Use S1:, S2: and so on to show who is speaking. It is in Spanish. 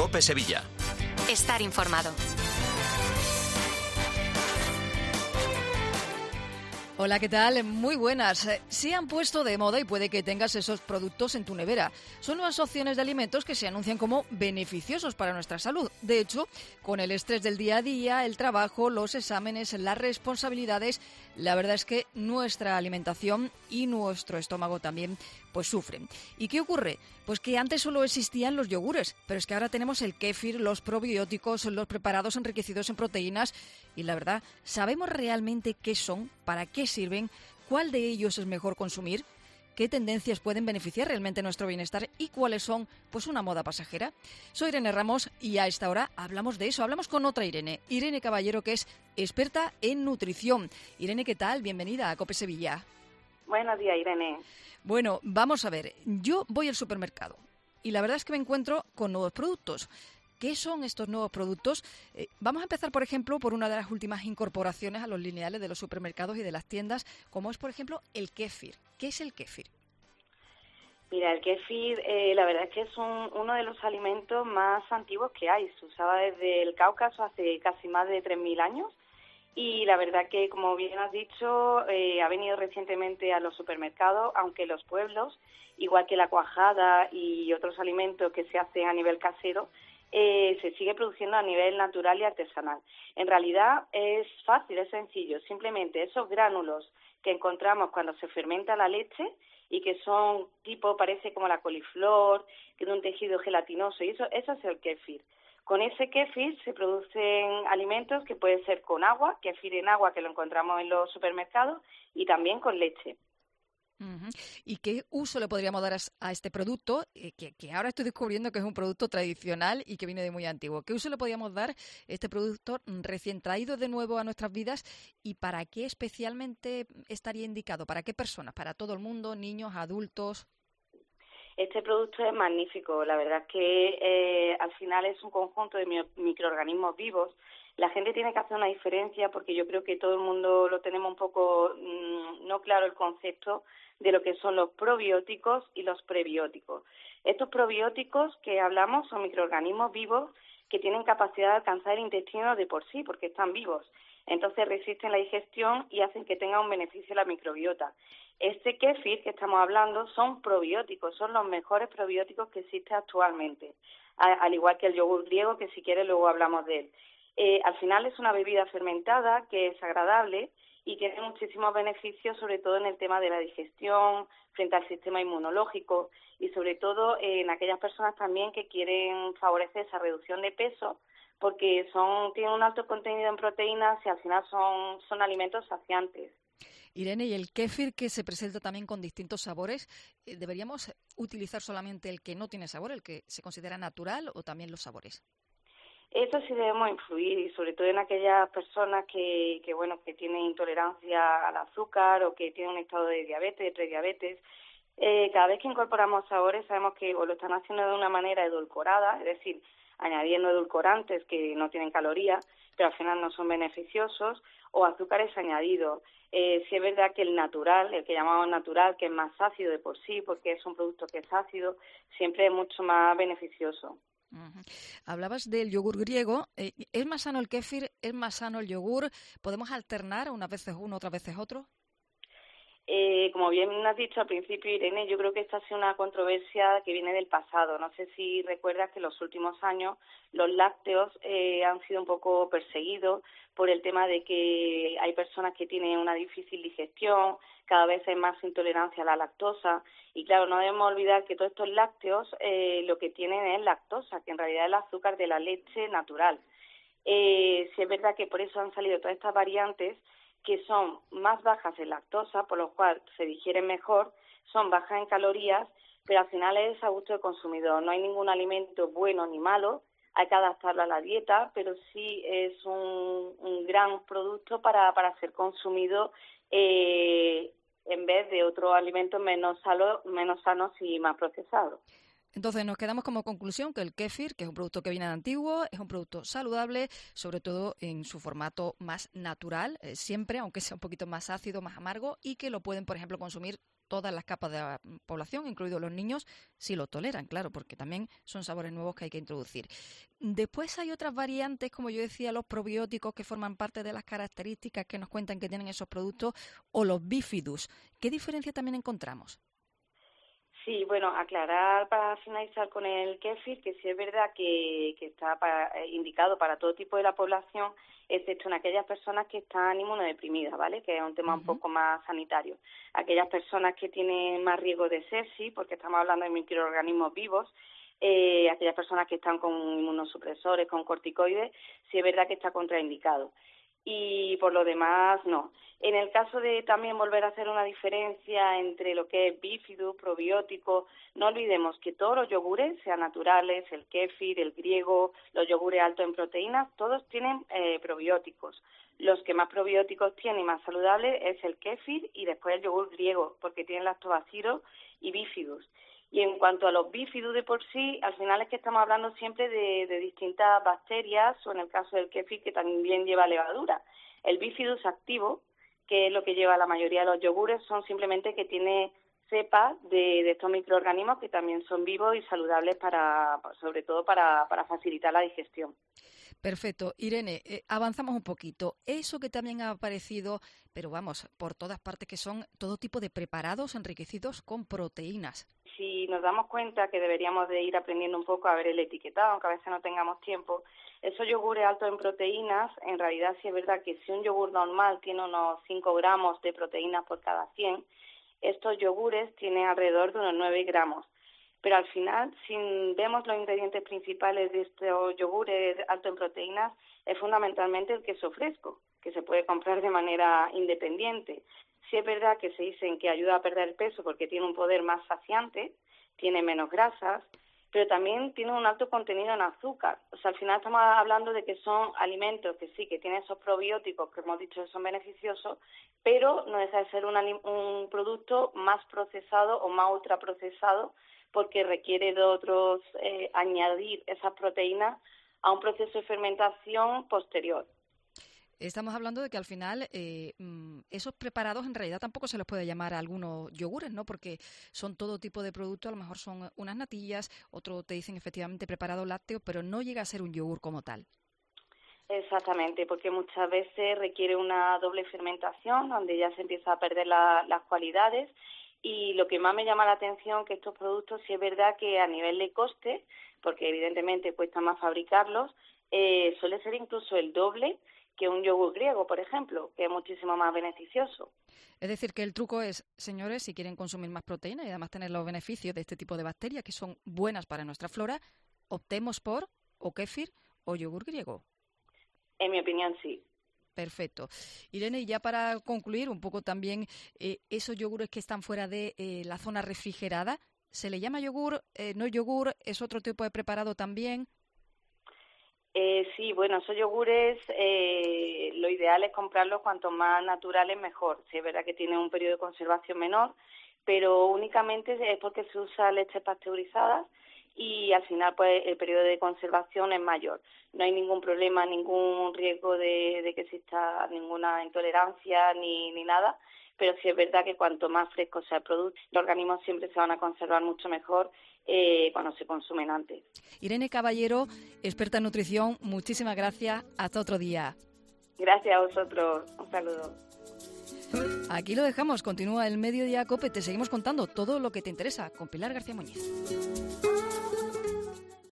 S1: COPE Sevilla.
S2: Estar informado.
S3: Hola, ¿qué tal? Muy buenas. Se han puesto de moda y puede que tengas esos productos en tu nevera. Son nuevas opciones de alimentos que se anuncian como beneficiosos para nuestra salud. De hecho, con el estrés del día a día, el trabajo, los exámenes, las responsabilidades, la verdad es que nuestra alimentación y nuestro estómago también pues sufren. ¿Y qué ocurre? Pues que antes solo existían los yogures, pero es que ahora tenemos el kéfir, los probióticos, los preparados enriquecidos en proteínas y la verdad, ¿sabemos realmente qué son? ¿Para qué sirven? ¿Cuál de ellos es mejor consumir? ¿Qué tendencias pueden beneficiar realmente nuestro bienestar y cuáles son pues una moda pasajera? Soy Irene Ramos y a esta hora hablamos de eso. Hablamos con otra Irene Caballero, que es experta en nutrición. Irene, ¿qué tal? Bienvenida a COPE Sevilla.
S4: Buenos días, Irene.
S3: Bueno, vamos a ver. Yo voy al supermercado y la verdad es que me encuentro con nuevos productos. ¿Qué son estos nuevos productos? Vamos a empezar, por ejemplo, por una de las últimas incorporaciones a los lineales de los supermercados y de las tiendas, como es, por ejemplo, el kéfir. ¿Qué es el kéfir?
S4: Mira, el kéfir, la verdad es que es uno de los alimentos más antiguos que hay. Se usaba desde el Cáucaso hace casi más de 3.000 años. Y la verdad que, como bien has dicho, ha venido recientemente a los supermercados, aunque los pueblos, igual que la cuajada y otros alimentos que se hacen a nivel casero, se sigue produciendo a nivel natural y artesanal. En realidad es fácil, es sencillo. Simplemente esos gránulos que encontramos cuando se fermenta la leche y que son tipo, parece como la coliflor, que de un tejido gelatinoso, y eso es el kéfir. Con ese kéfir se producen alimentos que pueden ser con agua, kéfir en agua que lo encontramos en los supermercados, y también con leche.
S3: Uh-huh. ¿Y qué uso le podríamos dar a este producto, que ahora estoy descubriendo que es un producto tradicional y que viene de muy antiguo? ¿Qué uso le podríamos dar a este producto recién traído de nuevo a nuestras vidas y para qué especialmente estaría indicado? ¿Para qué personas? ¿Para todo el mundo, niños, adultos?
S4: Este producto es magnífico, la verdad es que al final es un conjunto de microorganismos vivos. La gente tiene que hacer una diferencia porque yo creo que todo el mundo lo tenemos un poco no claro el concepto de lo que son los probióticos y los prebióticos. Estos probióticos que hablamos son microorganismos vivos que tienen capacidad de alcanzar el intestino de por sí porque están vivos. Entonces resisten la digestión y hacen que tenga un beneficio la microbiota. Este kéfir que estamos hablando son probióticos, son los mejores probióticos que existen actualmente, al igual que el yogur griego, que si quieres luego hablamos de él. Al final es una bebida fermentada que es agradable y tiene muchísimos beneficios, sobre todo en el tema de la digestión, frente al sistema inmunológico y sobre todo en aquellas personas también que quieren favorecer esa reducción de peso, porque tienen un alto contenido en proteínas y al final son alimentos saciantes.
S3: Irene, ¿y el kéfir que se presenta también con distintos sabores, deberíamos utilizar solamente el que no tiene sabor, el que se considera natural o también los sabores?
S4: Eso sí debemos influir y sobre todo en aquellas personas que tienen intolerancia al azúcar o que tienen un estado de diabetes, de prediabetes. Cada vez que incorporamos sabores sabemos que o lo están haciendo de una manera edulcorada, es decir, añadiendo edulcorantes que no tienen calorías, pero al final no son beneficiosos, o azúcares añadidos. Sí es verdad que el natural, el que llamamos natural, que es más ácido de por sí, porque es un producto que es ácido, siempre es mucho más beneficioso.
S3: Uh-huh. Hablabas del yogur griego. ¿Es más sano el kéfir? ¿Es más sano el yogur? ¿Podemos alternar unas veces uno, otras veces otro?
S4: Como bien has dicho al principio, Irene, yo creo que esta ha sido una controversia que viene del pasado. No sé si recuerdas que en los últimos años los lácteos han sido un poco perseguidos por el tema de que hay personas que tienen una difícil digestión, cada vez hay más intolerancia a la lactosa y claro, no debemos olvidar que todos estos lácteos lo que tienen es lactosa, que en realidad es el azúcar de la leche natural. Sí es verdad que por eso han salido todas estas variantes que son más bajas en lactosa, por lo cual se digieren mejor, son bajas en calorías, pero al final es a gusto del consumidor. No hay ningún alimento bueno ni malo, hay que adaptarlo a la dieta, pero sí es un gran producto para ser consumido en vez de otros alimentos menos sanos y más procesados.
S3: Entonces nos quedamos como conclusión que el kéfir, que es un producto que viene de antiguo, es un producto saludable, sobre todo en su formato más natural, siempre, aunque sea un poquito más ácido, más amargo, y que lo pueden, por ejemplo, consumir todas las capas de la población, incluidos los niños, sí lo toleran, claro, porque también son sabores nuevos que hay que introducir. Después hay otras variantes, como yo decía, los probióticos que forman parte de las características que nos cuentan que tienen esos productos, o los bífidus. ¿Qué diferencia también encontramos?
S4: Sí, bueno, aclarar para finalizar con el kéfir, que sí es verdad que está indicado para todo tipo de la población, excepto en aquellas personas que están inmunodeprimidas, ¿vale? Que es un tema un poco más sanitario. Aquellas personas que tienen más riesgo de sepsis, porque estamos hablando de microorganismos vivos, aquellas personas que están con inmunosupresores, con corticoides, sí es verdad que está contraindicado. Y por lo demás, no. En el caso de también volver a hacer una diferencia entre lo que es bífido, probiótico, no olvidemos que todos los yogures, sean naturales, el kéfir, el griego, los yogures altos en proteínas, todos tienen probióticos. Los que más probióticos tienen y más saludables es el kéfir y después el yogur griego, porque tienen lactobacilos y bífidos. Y en cuanto a los bífidos de por sí, al final es que estamos hablando siempre de distintas bacterias, o en el caso del kéfir, que también lleva levadura. El bifidus activo, que es lo que lleva la mayoría de los yogures, son simplemente que tiene cepas de estos microorganismos que también son vivos y saludables sobre todo para facilitar la digestión.
S3: Perfecto. Irene, avanzamos un poquito. Eso que también ha aparecido, pero vamos, por todas partes, que son todo tipo de preparados enriquecidos con proteínas.
S4: Si nos damos cuenta que deberíamos de ir aprendiendo un poco a ver el etiquetado, aunque a veces no tengamos tiempo, esos yogures altos en proteínas, en realidad sí es verdad que si un yogur normal tiene unos 5 gramos de proteínas por cada 100, estos yogures tienen alrededor de unos 9 gramos. Pero al final, si vemos los ingredientes principales de estos yogures altos en proteínas, es fundamentalmente el queso fresco, que se puede comprar de manera independiente. Sí es verdad que se dicen que ayuda a perder peso porque tiene un poder más saciante, tiene menos grasas, pero también tiene un alto contenido en azúcar. O sea, al final estamos hablando de que son alimentos que sí, que tienen esos probióticos que hemos dicho que son beneficiosos, pero no deja de ser un producto más procesado o más ultraprocesado porque requiere de otros añadir esas proteínas a un proceso de fermentación posterior.
S3: Estamos hablando de que al final esos preparados en realidad tampoco se los puede llamar a algunos yogures, ¿no? Porque son todo tipo de productos, a lo mejor son unas natillas, otro te dicen efectivamente preparado lácteo, pero no llega a ser un yogur como tal.
S4: Exactamente, porque muchas veces requiere una doble fermentación donde ya se empieza a perder las cualidades. Y lo que más me llama la atención que estos productos, sí es verdad que a nivel de coste, porque evidentemente cuesta más fabricarlos, suele ser incluso el doble que un yogur griego, por ejemplo, que es muchísimo más beneficioso.
S3: Es decir, que el truco es, señores, si quieren consumir más proteína y además tener los beneficios de este tipo de bacterias que son buenas para nuestra flora, optemos por o kéfir o yogur griego.
S4: En mi opinión, sí.
S3: Perfecto. Irene, y ya para concluir un poco también, esos yogures que están fuera de la zona refrigerada, ¿se le llama yogur? ¿No yogur? ¿Es otro tipo de preparado también?
S4: Sí, bueno, esos yogures lo ideal es comprarlos cuanto más naturales mejor. Sí, es verdad que tienen un periodo de conservación menor, pero únicamente es porque se usa leches pasteurizadas y al final pues el periodo de conservación es mayor. No hay ningún problema, ningún riesgo de que exista ninguna intolerancia ni nada, pero sí es verdad que cuanto más fresco sea el producto, los organismos siempre se van a conservar mucho mejor cuando se consumen antes.
S3: Irene Caballero, experta en nutrición, muchísimas gracias. Hasta otro día.
S4: Gracias a vosotros. Un saludo.
S3: Aquí lo dejamos. Continúa el Mediodía COPE. Te seguimos contando todo lo que te interesa con Pilar García Muñiz.